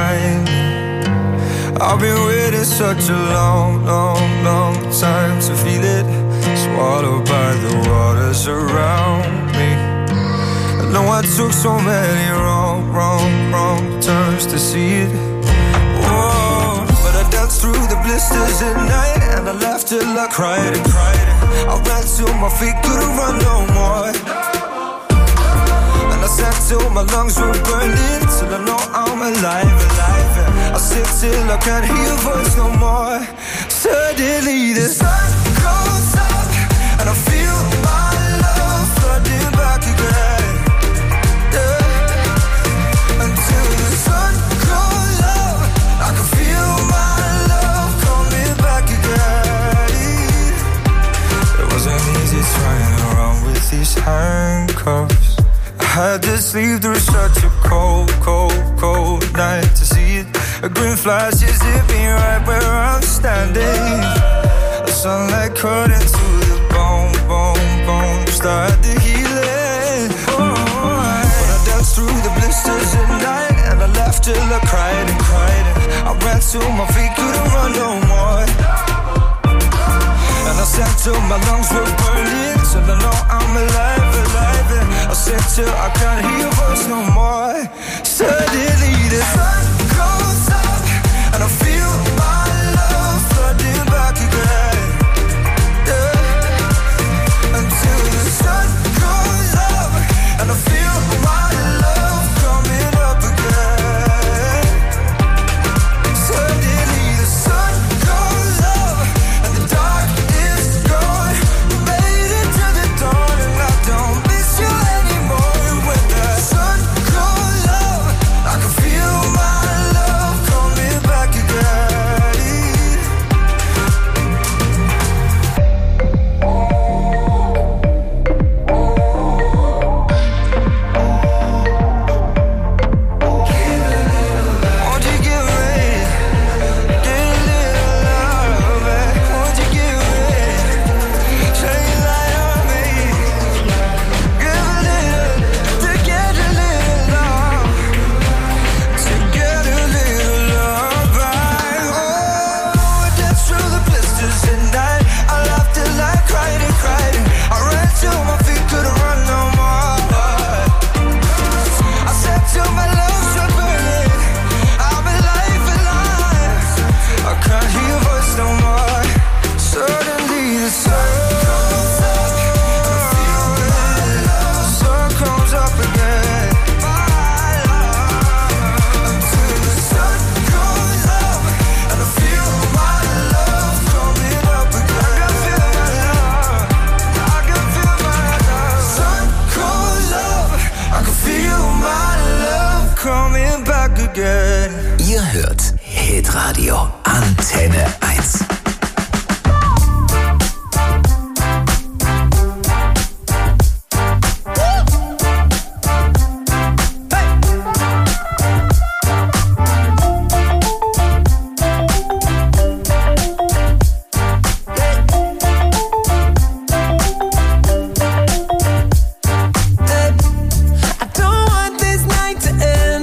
behind me. I've been waiting such a long, long, long time to feel it, swallowed by the waters around me. I know I took so many wrong, wrong, wrong turns to see it. Whoa, but I danced through the blisters at night, and I laughed till I cried and cried. I ran till my feet couldn't run no more, and I sat till my lungs were burning, till I know I'm alive, alive. I sit till I can't hear your voice no more. Suddenly the sun goes up, and I feel my love flooding back again. Yeah. Until the sun goes up, I can feel my love coming back again. It wasn't easy trying around with these handcuffs. I had to sleep through such a cold, cold, cold night to see it. A green flash is zipping right where I'm standing. The sunlight cut into the bone, bone, bone. Start the healing. When I danced through the blisters at night, and I laughed till I cried and cried. I ran till my feet couldn't run no more, and I sang till my lungs were burning, till I know I'm alive, alive. And I sang till I can't hear your voice no more. Suddenly the sun goes up, and I feel my love flooding back again. Yeah. Until the sun goes up, and I feel my love coming up again. Suddenly the sun goes up, and the dark is gone. We made it to the dawn, and I don't miss you anymore. When the sun goes up, I can feel my love coming back again. Won't you give me, get a little love, eh? Won't you give me, shine your light on me. Give a little, to get a little love, to get a little love back. Oh, I danced through the blisters at night. I laughed till I cried and cried. I ran till my feet couldn't run no more. I said till my lungs were burning, I'm alive, alive. I can't hear your voice no more. Suddenly the sun comes up, and I feel my love. Sun comes up again. My love. Until the sun goes up, and I feel my love coming up again. I can feel my love. I can feel my love. Sun goes up, I can feel my love coming back again. Ihr hört Hitradio Antenne 1. I don't want this night to end.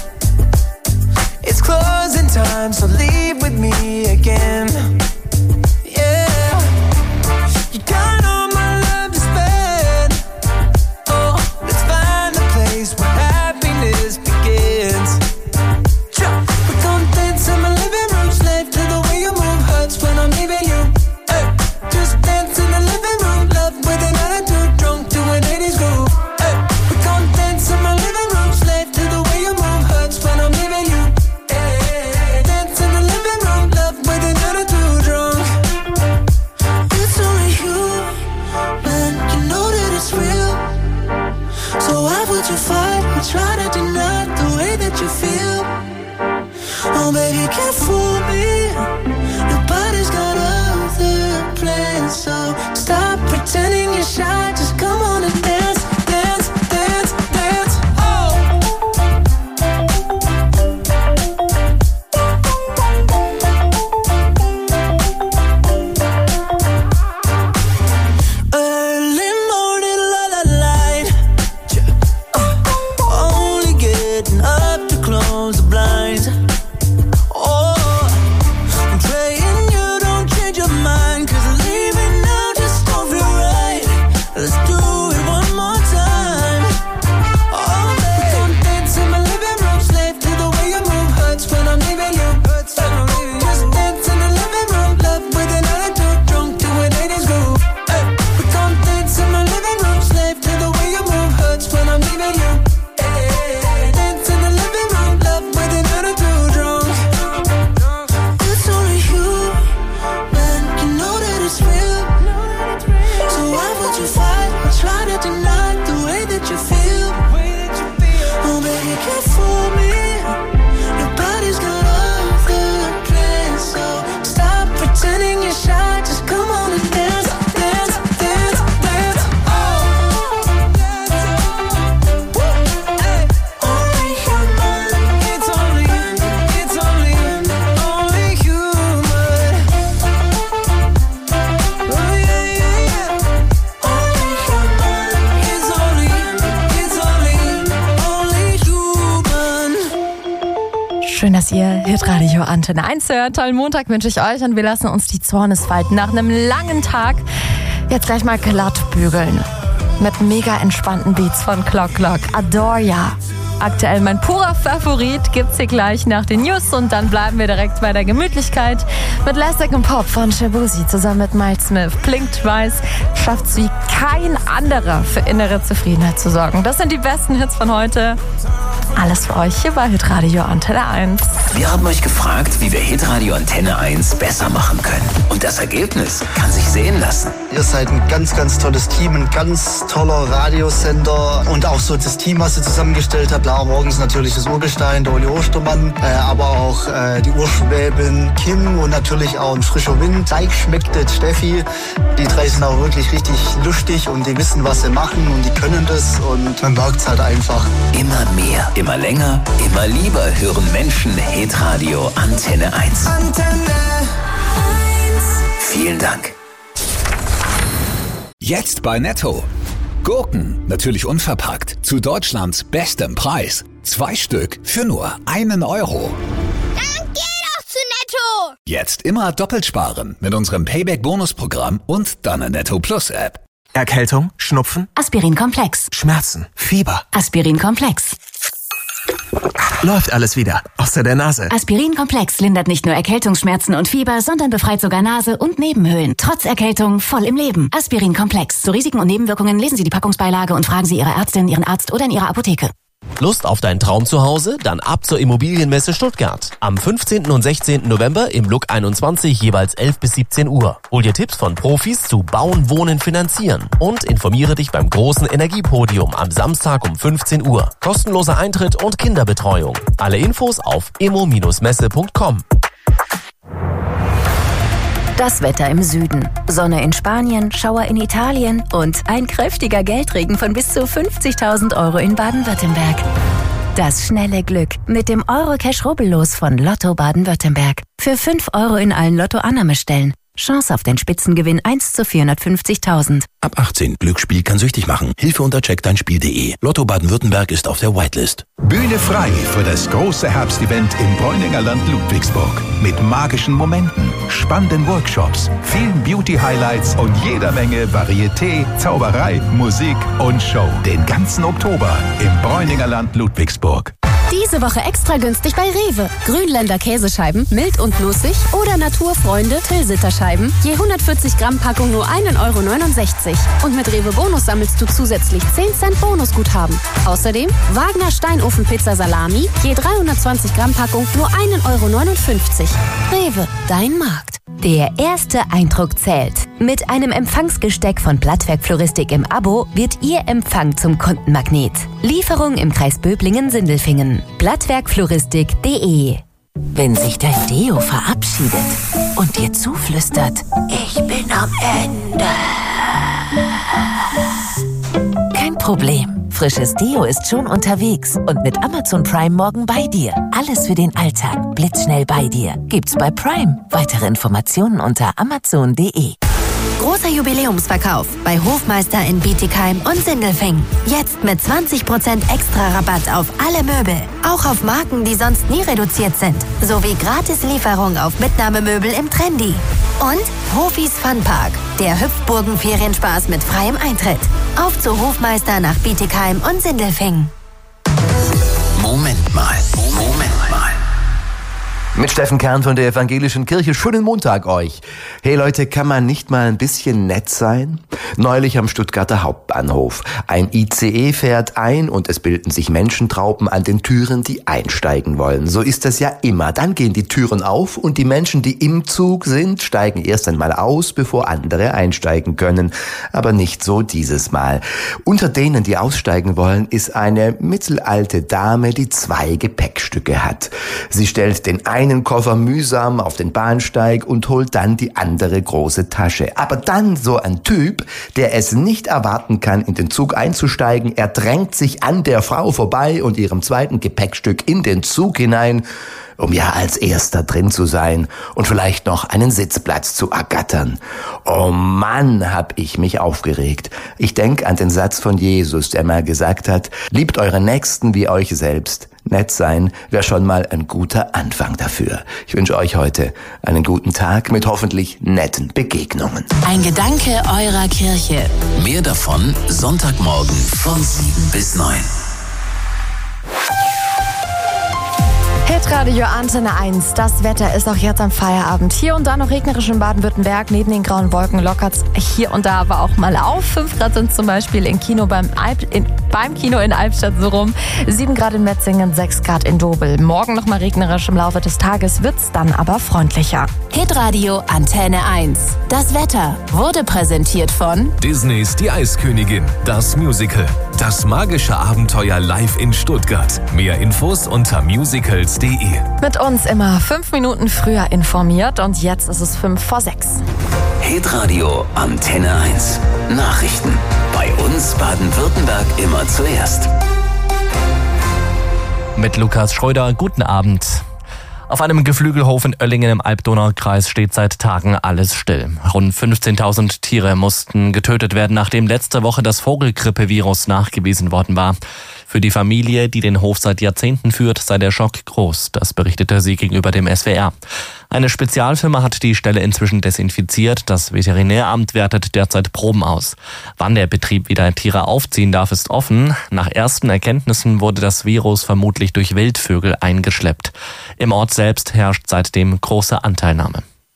It's closing time, so leave with me again. Yeah, you got all my love to spend. Oh, let's find a place where happiness begins. We're gonna dance in my living room, slave to the way you move. Hurts when I'm leaving you. Hey, just dance in the living room, love with an attitude, drunk to an 80s groove. Hey, we're gonna dance in my living room, slave to the way you move. Hurts when I'm leaving you. Hey, dance in the living room, love with an attitude, drunk. It's only you, man, you know that it's real. So why would you fight or try to deny the way that you feel? Oh baby, can't fool me. Your body's got other plans, so stop pretending you're shy. Just come on and dance, dance, dance, dance. Oh. Early morning, la la light. Only get dass ihr Hitradio Antenne 1 hört. Tollen Montag wünsche ich euch und wir lassen uns die Zornesfalten nach einem langen Tag jetzt gleich mal glatt bügeln. Mit mega entspannten Beats von Clock Clock. Adore Ya. Aktuell mein purer Favorit, gibt's hier gleich nach den News und dann bleiben wir direkt bei der Gemütlichkeit. Mit Lastic & Pop von Shabuzi zusammen mit Miles Smith. Blinkt weiß, schafft's wie kein anderer für innere Zufriedenheit zu sorgen. Das sind die besten Hits von heute. Alles für euch hier bei Hitradio Antenne 1. Wir haben euch gefragt, wie wir Hitradio Antenne 1 besser machen können. Und das Ergebnis kann sich sehen lassen. Ihr seid ein ganz, ganz tolles Team, ein ganz toller Radiosender und auch so das Team, was ihr zusammengestellt habt. Klar, morgens natürlich das Urgestein, der Uli Ostermann, aber auch die Urschwäbin Kim und natürlich auch ein frischer Wind. Teig schmeckt das Steffi. Die drei sind auch wirklich richtig lustig und die wissen, was sie machen und die können das und man merkt es halt einfach. Immer mehr, immer länger, immer lieber hören Menschen Hitradio Antenne 1. Antenne 1. Vielen Dank. Jetzt bei Netto. Gurken, natürlich unverpackt, zu Deutschlands bestem Preis. 2 Stück für nur 1 Euro. Dann geh doch zu Netto! Jetzt immer doppelt sparen mit unserem Payback-Bonusprogramm und deiner Netto Plus App. Erkältung, Schnupfen, Aspirin-Komplex. Schmerzen, Fieber. Aspirin-Komplex. Läuft alles wieder, außer der Nase. Aspirin-Komplex lindert nicht nur Erkältungsschmerzen und Fieber, sondern befreit sogar Nase und Nebenhöhlen. Trotz Erkältung voll im Leben. Aspirin-Komplex. Zu Risiken und Nebenwirkungen lesen Sie die Packungsbeilage und fragen Sie Ihre Ärztin, Ihren Arzt oder in Ihrer Apotheke. Lust auf dein Traumzuhause? Dann ab zur Immobilienmesse Stuttgart. Am 15. und 16. November im Look 21 jeweils 11 bis 17 Uhr. Hol dir Tipps von Profis zu Bauen, Wohnen, Finanzieren. Und informiere dich beim großen Energiepodium am Samstag um 15 Uhr. Kostenloser Eintritt und Kinderbetreuung. Alle Infos auf immo-messe.com. Das Wetter im Süden. Sonne in Spanien, Schauer in Italien und ein kräftiger Geldregen von bis zu 50.000 Euro in Baden-Württemberg. Das schnelle Glück mit dem Eurocash-Rubbellos von Lotto Baden-Württemberg. Für 5 Euro in allen Lotto-Annahmestellen. Chance auf den Spitzengewinn 1 zu 450.000. Ab 18. Glücksspiel kann süchtig machen. Hilfe unter checkdeinspiel.de. Lotto Baden-Württemberg ist auf der Whitelist. Bühne frei für das große Herbstevent im Bräuninger Land Ludwigsburg. Mit magischen Momenten, spannenden Workshops, vielen Beauty-Highlights und jeder Menge Varieté, Zauberei, Musik und Show. Den ganzen Oktober im Bräuninger Land Ludwigsburg. Diese Woche extra günstig bei Rewe. Grünländer Käsescheiben, mild und nussig oder Naturfreunde Tilsiter-Scheiben. Je 140 Gramm Packung nur 1,69 Euro. Und mit Rewe Bonus sammelst du zusätzlich 10 Cent Bonusguthaben. Außerdem Wagner Steinofenpizza Salami. Je 320 Gramm Packung nur 1,59 Euro. Rewe, dein Markt. Der erste Eindruck zählt. Mit einem Empfangsgesteck von Blattwerk Floristik im Abo wird Ihr Empfang zum Kundenmagnet. Lieferung im Kreis Böblingen-Sindelfingen. Blattwerkfloristik.de. Wenn sich dein Deo verabschiedet und dir zuflüstert, ich bin am Ende. Kein Problem. Frisches Deo ist schon unterwegs und mit Amazon Prime morgen bei dir. Alles für den Alltag, blitzschnell bei dir. Gibt's bei Prime. Weitere Informationen unter amazon.de. Großer Jubiläumsverkauf bei Hofmeister in Bietigheim und Sindelfingen. Jetzt mit 20% extra Rabatt auf alle Möbel. Auch auf Marken, die sonst nie reduziert sind. Sowie Gratislieferung auf Mitnahmemöbel im Trendy. Und Hofis Funpark, der Hüpfburgen-Ferienspaß mit freiem Eintritt. Auf zu Hofmeister nach Bietigheim und Sindelfingen. Moment mal. Mit Steffen Kern von der Evangelischen Kirche. Schönen Montag euch. Hey Leute, kann man nicht mal ein bisschen nett sein? Neulich am Stuttgarter Hauptbahnhof. Ein ICE fährt ein und es bilden sich Menschentrauben an den Türen, die einsteigen wollen. So ist das ja immer. Dann gehen die Türen auf und die Menschen, die im Zug sind, steigen erst einmal aus, bevor andere einsteigen können. Aber nicht so dieses Mal. Unter denen, die aussteigen wollen, ist eine mittelalte Dame, die 2 Gepäckstücke hat. Sie stellt den einen Koffer mühsam auf den Bahnsteig und holt dann die andere große Tasche. Aber dann so ein Typ, der es nicht erwarten kann, in den Zug einzusteigen. Er drängt sich an der Frau vorbei und ihrem 2. Gepäckstück in den Zug hinein, um ja als Erster drin zu sein und vielleicht noch einen Sitzplatz zu ergattern. Oh Mann, hab ich mich aufgeregt. Ich denk an den Satz von Jesus, der mal gesagt hat, liebt eure Nächsten wie euch selbst. Nett sein wäre schon mal ein guter Anfang dafür. Ich wünsche euch heute einen guten Tag mit hoffentlich netten Begegnungen. Ein Gedanke eurer Kirche. Mehr davon Sonntagmorgen von 7 bis 9. Hitradio Antenne 1. Das Wetter ist auch jetzt am Feierabend. Hier und da noch regnerisch in Baden-Württemberg. Neben den grauen Wolken lockert es hier und da aber auch mal auf. 5 Grad sind zum Beispiel beim Kino in Albstadt so rum. 7 Grad in Metzingen, 6 Grad in Dobel. Morgen noch mal regnerisch im Laufe des Tages, wird's dann aber freundlicher. Hitradio Antenne 1. Das Wetter wurde präsentiert von Disneys Die Eiskönigin, das Musical. Das magische Abenteuer live in Stuttgart. Mehr Infos unter musicals.de. Mit uns immer 5 Minuten früher informiert und jetzt ist es 5 vor 6. Hitradio Antenne 1. Nachrichten. Bei uns Baden-Württemberg immer zuerst. Mit Lukas Schröder, guten Abend. Auf einem Geflügelhof in Oellingen im Alb-Donau-Kreis steht seit Tagen alles still. Rund 15.000 Tiere mussten getötet werden, nachdem letzte Woche das Vogelgrippevirus nachgewiesen worden war. Für die Familie, die den Hof seit Jahrzehnten führt, sei der Schock groß. Das berichtete sie gegenüber dem SWR. Eine Spezialfirma hat die Stelle inzwischen desinfiziert. Das Veterinäramt wertet derzeit Proben aus. Wann der Betrieb wieder Tiere aufziehen darf, ist offen. Nach ersten Erkenntnissen wurde das Virus vermutlich durch Wildvögel eingeschleppt. Im Ort selbst herrscht seitdem große Anteilnahme.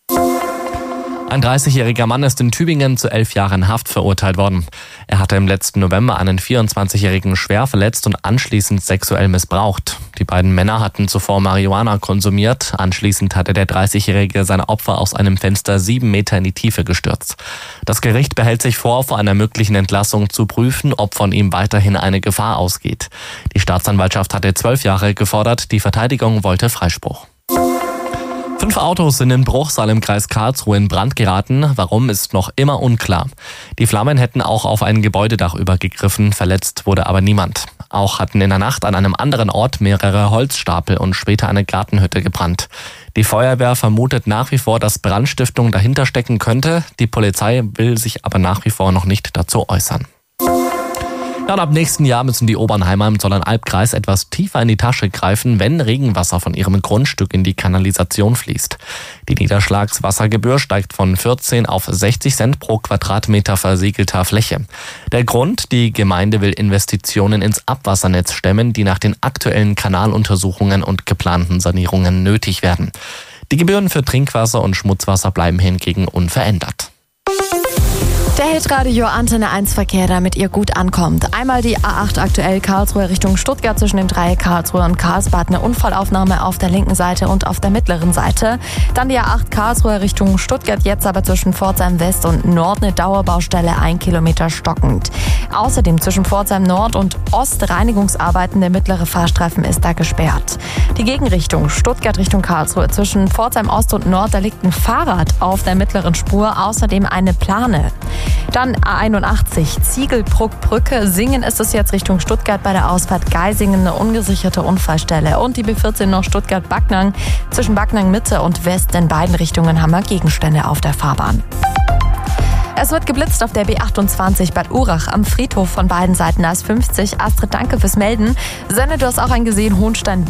Ein 30-jähriger Mann ist in Tübingen zu 11 Jahren Haft verurteilt worden. Er hatte im letzten November einen 24-jährigen schwer verletzt und anschließend sexuell missbraucht. Die beiden Männer hatten zuvor Marihuana konsumiert. Anschließend hatte der 30-jährige seine Opfer aus einem Fenster 7 Meter in die Tiefe gestürzt. Das Gericht behält sich vor einer möglichen Entlassung zu prüfen, ob von ihm weiterhin eine Gefahr ausgeht. Die Staatsanwaltschaft hatte 12 Jahre gefordert. Die Verteidigung wollte Freispruch. 5 Autos sind in Bruchsal im Kreis Karlsruhe in Brand geraten. Warum, ist noch immer unklar. Die Flammen hätten auch auf ein Gebäudedach übergegriffen, verletzt wurde aber niemand. Auch hatten in der Nacht an einem anderen Ort mehrere Holzstapel und später eine Gartenhütte gebrannt. Die Feuerwehr vermutet nach wie vor, dass Brandstiftung dahinter stecken könnte. Die Polizei will sich aber nach wie vor noch nicht dazu äußern. Ja, und ab nächsten Jahr müssen die Obernheimer im Zollernalbkreis etwas tiefer in die Tasche greifen, wenn Regenwasser von ihrem Grundstück in die Kanalisation fließt. Die Niederschlagswassergebühr steigt von 14 auf 60 Cent pro Quadratmeter versiegelter Fläche. Der Grund: die Gemeinde will Investitionen ins Abwassernetz stemmen, die nach den aktuellen Kanaluntersuchungen und geplanten Sanierungen nötig werden. Die Gebühren für Trinkwasser und Schmutzwasser bleiben hingegen unverändert. Der Hitradio Antenne 1 Verkehr, damit ihr gut ankommt. Einmal die A8 aktuell Karlsruhe Richtung Stuttgart zwischen dem Dreieck Karlsruhe und Karlsbad. Eine Unfallaufnahme auf der linken Seite und auf der mittleren Seite. Dann die A8 Karlsruhe Richtung Stuttgart, jetzt aber zwischen Pforzheim West und Nord eine Dauerbaustelle, 1 Kilometer stockend. Außerdem zwischen Pforzheim Nord und Ost Reinigungsarbeiten, der mittlere Fahrstreifen ist da gesperrt. Die Gegenrichtung Stuttgart Richtung Karlsruhe zwischen Pforzheim Ost und Nord, da liegt ein Fahrrad auf der mittleren Spur, außerdem eine Plane. Dann A81, Ziegelbruckbrücke. Singen ist es jetzt Richtung Stuttgart bei der Ausfahrt Geisingen, eine ungesicherte Unfallstelle. Und die B14 noch Stuttgart-Backnang. Zwischen Backnang Mitte und West in beiden Richtungen haben wir Gegenstände auf der Fahrbahn. Es wird geblitzt auf der B28 Bad Urach am Friedhof von beiden Seiten. A50. Astrid, danke fürs Melden. Senne, du hast auch einen gesehen, Hohenstein